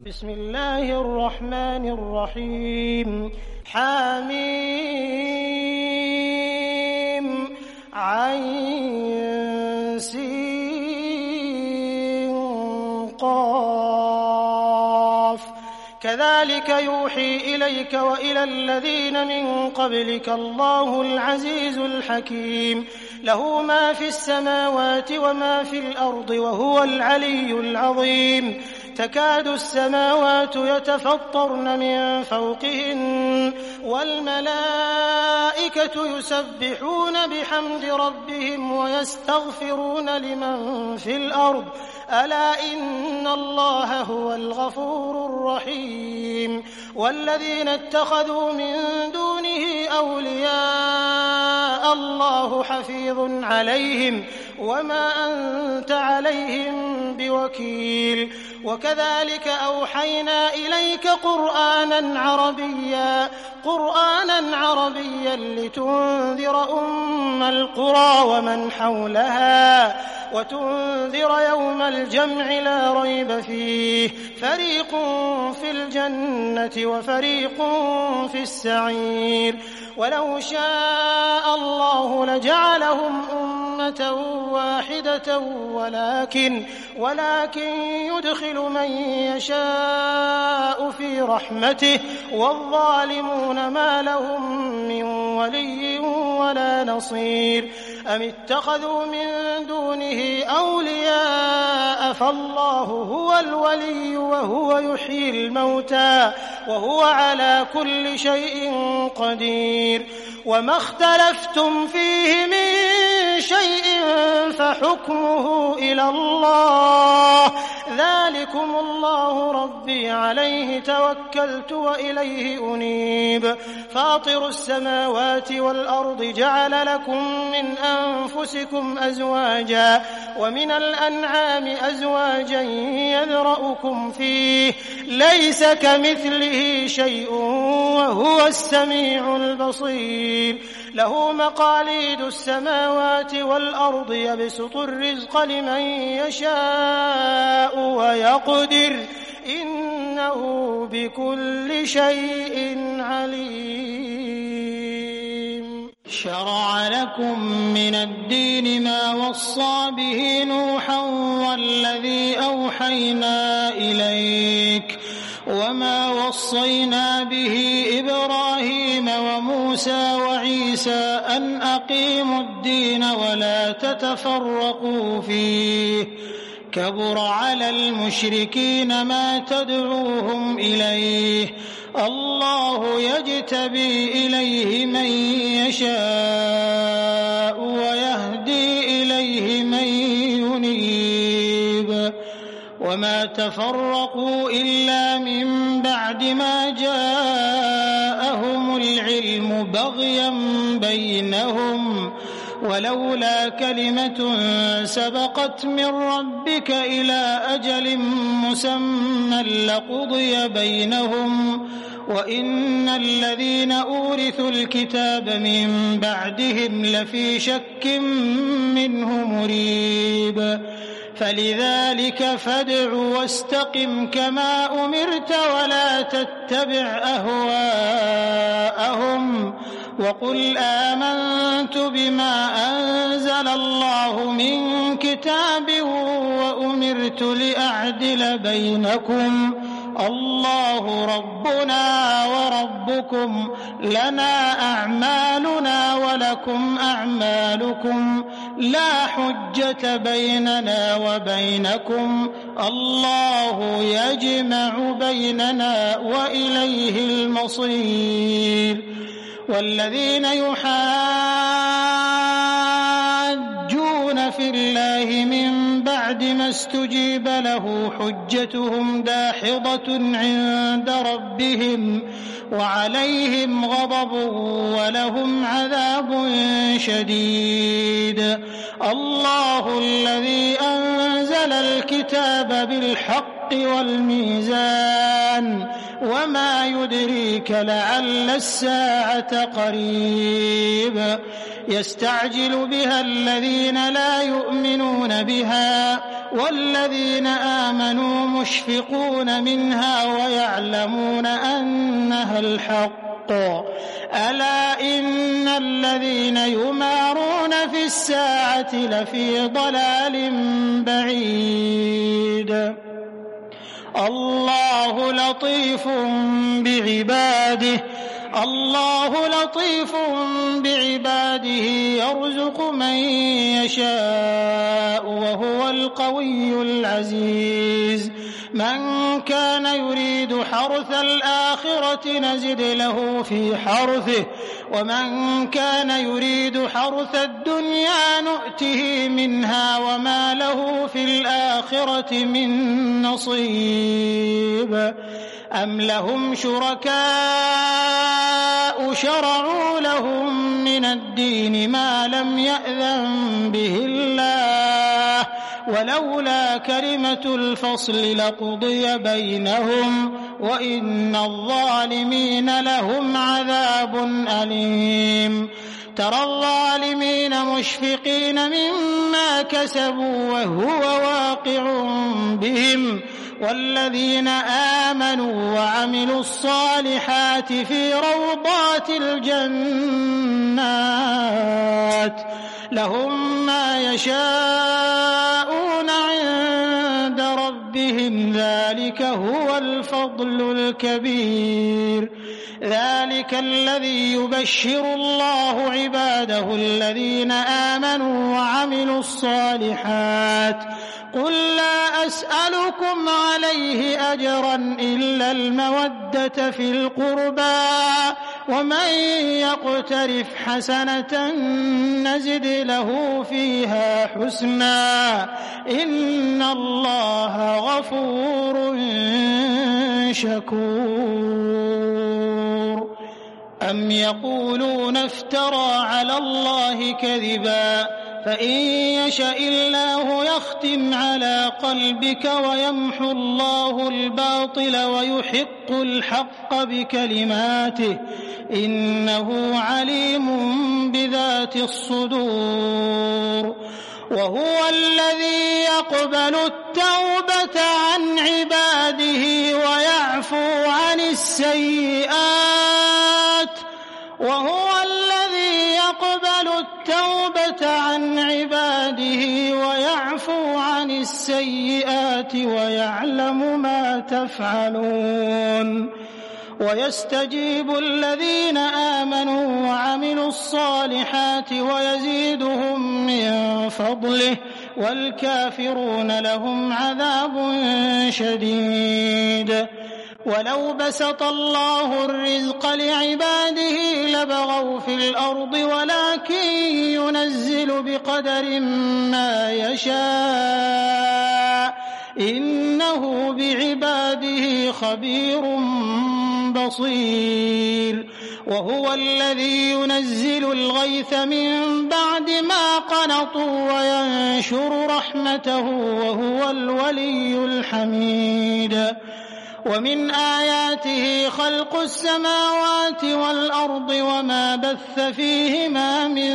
بسم الله الرحمن الرحيم حميم عين سين قاف كذلك يوحي إليك وإلى الذين من قبلك الله العزيز الحكيم له ما في السماوات وما في الأرض وهو العلي العظيم تكاد السماوات يتفطرن من فوقهن والملائكة يسبحون بحمد ربهم ويستغفرون لمن في الأرض ألا إن الله هو الغفور الرحيم والذين اتخذوا من دونه أولياء الله حفيظ عليهم وما أنت عليهم بوكيل وكذلك أوحينا إليك قرآنا عربيا لتنذر أم القرى ومن حولها وتنذر يوم الجمع لا ريب فيه فريق في الجنة وفريق في السعير ولو شاء الله لجعلهم أمة واحدة ولكن يدخل من يشاء في رحمته والظالمون ما لهم من ولي ولا نصير أم اتخذوا من دونه أولياء فالله هو الولي وهو يحيي الموتى وهو على كل شيء قدير وما اختلفتم فيه من شيء فحكمه إلى الله ذلكم الله ربي عليه توكلت وإليه أنيب فاطر السماوات والأرض جعل لكم من أنفسكم أزواجا ومن الأنعام أزواجا يذرأكم فيه ليس كمثله شيء وهو السميع البصير له مقاليد السماوات والأرض يبسط الرزق لمن يشاء ويقدر إنه بكل شيء عليم شرع لكم من الدين ما وصى به نوحا والذي أوحينا إليك وما وصينا به إبراهيم وموسى وعيسى أن أقيموا الدين ولا تتفرقوا فيه كبر على المشركين ما تدعوهم إليه الله يجتبي إليه من يشاء ويهدي إليه من ينيب وما تفرقوا إلا من بعد ما جاءهم العلم بغيا بينهم ولولا كلمة سبقت من ربك إلى أجل مسمى لقضي بينهم وإن الذين أورثوا الكتاب من بعدهم لفي شك منه مريب فلذلك فادع واستقم كما أمرت ولا تتبع أهواءهم وقل آمنت بما أنزل الله من كتاب وأمرت لأعدل بينكم الله ربنا وربكم لنا أعمالنا ولكم أعمالكم لا حجة بيننا وبينكم الله يجمع بيننا وإليه المصير والذين يحاجون في الله من بعد ما استجيب له حجتهم داحضة عند ربهم وعليهم غضب ولهم عذاب شديد الله الذي أنزل الكتاب بالحق والميزان وما يدريك لعل الساعة قريب يستعجل بها الذين لا يؤمنون بها والذين آمنوا مشفقون منها ويعلمون أنها الحق ألا إن الذين يمارون في الساعة لفي ضلال بعيد الله لطيف بعباده يرزق من يشاء وهو القوي العزيز من كان يريد حرث الآخرة نزد له في حرثه ومن كان يريد حرث الدنيا نؤته منها وما له في الآخرة من نصيب أم لهم شركاء شرعوا لهم من الدين ما لم يأذن به الله ولولا كلمة الفصل لقضي بينهم وإن الظالمين لهم عذاب أليم ترى الظالمين مشفقين مما كسبوا وهو واقع بهم والذين آمنوا وعملوا الصالحات في روضات الجنات لهم ما يشاءون عند ربهم ذلك هو الفضل الكبير ذلك الذي يبشر الله عباده الذين آمنوا وعملوا الصالحات قل لا أسألكم عليه أجرا إلا المودة في القربى ومن يقترف حسنة نزد له فيها حسنا إن الله غفور شكور أم يقولون افترى على الله كذبا فإن يشاء الله يختم على قلبك ويمحو الله الباطل ويحق الحق بكلماته إنه عليم بذات الصدور وهو الذي يقبل التوبة عن عباده ويعفو عن السيئات وهو الذي يقبل التوبة عن عباده ويعفو عن السيئات ويعلم ما تفعلون ويستجيب الذين آمنوا وعملوا الصالحات ويزيدهم من فضله والكافرون لهم عذاب شديد ولو بسط الله الرزق لعباده لبغوا في الأرض ولكن ينزل بقدر ما يشاء إنه بعباده خبير بصير وهو الذي ينزل الغيث من بعد ما قنطوا وينشر رحمته وهو الولي الحميد ومن آياته خلق السماوات والأرض وما بث فيهما من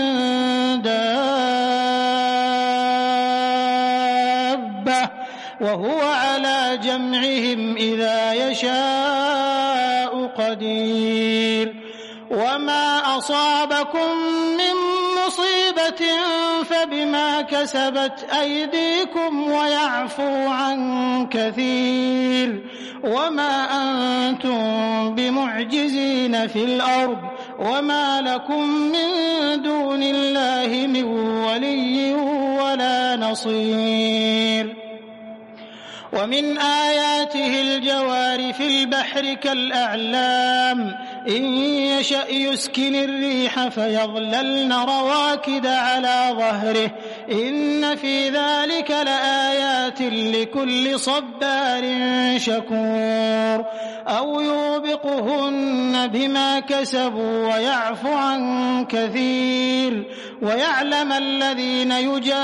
دابة وهو على جمعهم إذا يشاء قدير وما أصابكم من مصيبة فبما كسبت أيديكم ويعفو عن كثير وما أنتم بمعجزين في الأرض وما لكم من دون الله من ولي ولا نصير ومن آياته الجوار في البحر كالأعلام إن يشأ يسكن الريح فيظللن رواكد على ظهره إن في ذلك لآيات لكل صبار شكور أو يوبقهن بما كسبوا ويعفو عن كثير ويعلم الذين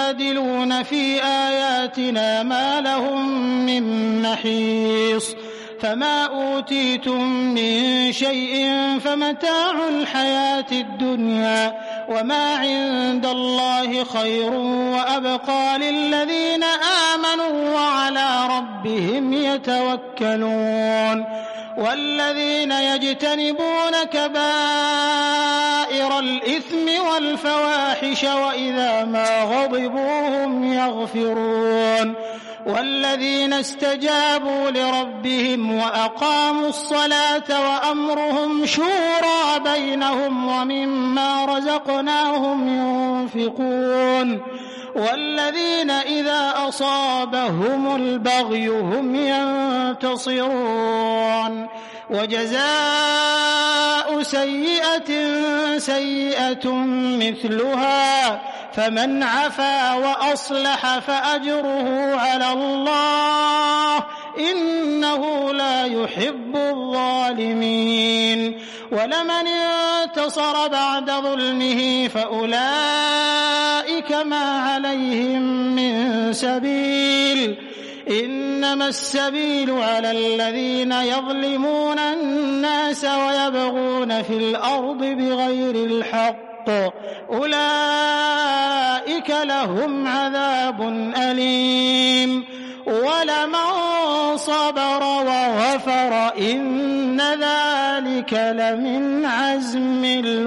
يجادلون في آياتنا ما لهم من محيص فما أوتيتم من شيء فمتاع الحياة الدنيا وما عند الله خير وأبقى للذين آمنوا وعلى ربهم يتوكلون والذين يجتنبون كبائر الإثم والفواحش وإذا ما غضبوا هم يغفرون والذين استجابوا لربهم وأقاموا الصلاة وأمرهم شورى بينهم ومما رزقناهم ينفقون والذين إذا أصابهم البغي هم ينتصرون وجزاء سيئة سيئة مثلها فمن عفا وأصلح فأجره على الله إنه لا يحب الظالمين ولمن انتصر بعد ظلمه فأولئك ما عليهم من سبيل إنما السبيل على الذين يظلمون الناس ويبغون في الأرض بغير الحق أولئك لهم عذاب أليم ولمن صبر وغفر إن ذلك لمن عزم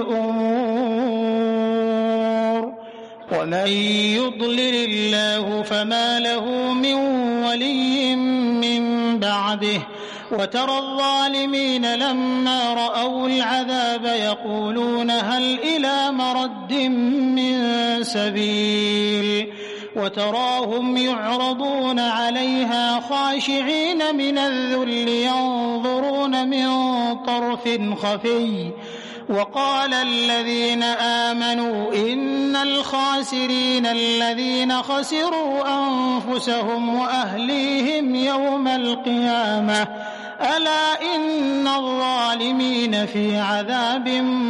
الأمور ومن يضلل الله فما له من ولي من بعده وترى الظالمين لما رأوا العذاب يقولون هل إلى مرد من سبيل وتراهم يعرضون عليها خاشعين من الذل ينظرون من طرف خفي وقال الذين آمنوا إن الخاسرين الذين خسروا أنفسهم وأهليهم يوم القيامة ألا إن الظالمين في عذاب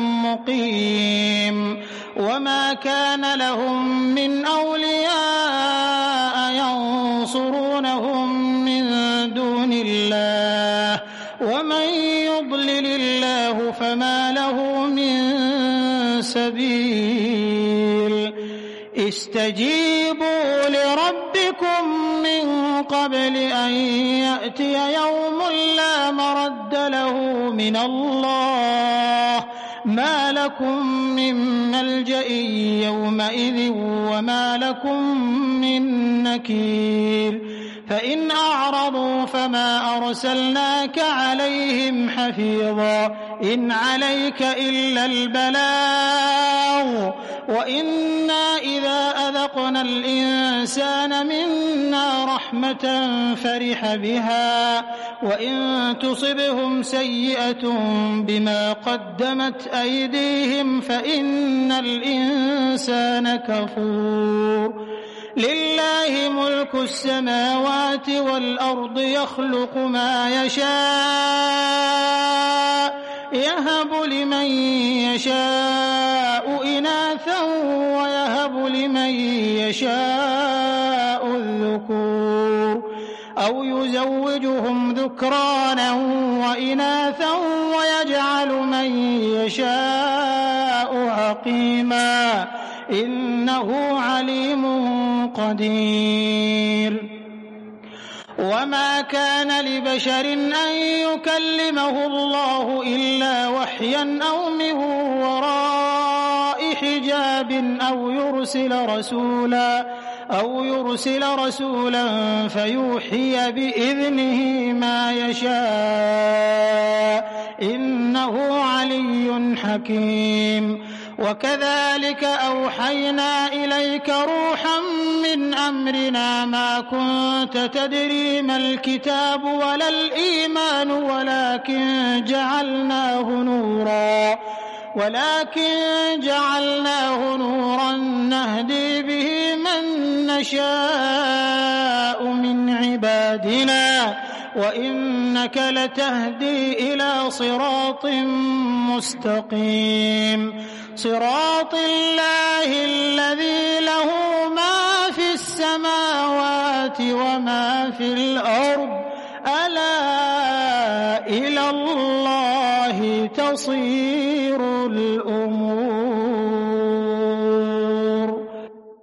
مقيم وما كان لهم من أولياء ينصرونهم من دون الله ومن يضلل الله فما له من سبيل استجيبوا لربكم من قبل أن يأتي يوم لا مرد له من الله ما لكم من ملجأ يومئذ وما لكم من نكير فإن أعرضوا فما أرسلناك عليهم حفيظا إن عليك إلا البلاغ وإنا إذا أذقنا الإنسان منا رحمة فرح بها وإن تصبهم سيئة بما قدمت أيديهم فإن الإنسان كفور لله ملك السماوات والأرض يخلق ما يشاء يهب لمن يشاء إناثا ويهب لمن يشاء الذكور أو يزوجهم ذكرانا وإناثا ويجعل من يشاء عقيما إنه عليم قدير وما كان لبشر أن يكلمه الله إلا وحيا أو من وراء حجاب أو يرسل رسولا فيوحي بإذنه ما يشاء إنه علي حكيم وكذلك أوحينا إليك روحا من أمرنا ما كنت تدري ما الكتاب ولا الإيمان ولكن جعلناه نورا نهدي به من نشاء من عبادنا وإنك لتهدي إلى صراط مستقيم صراط الله الذي له ما في السماوات وما في الأرض ألا إلى الله تصير.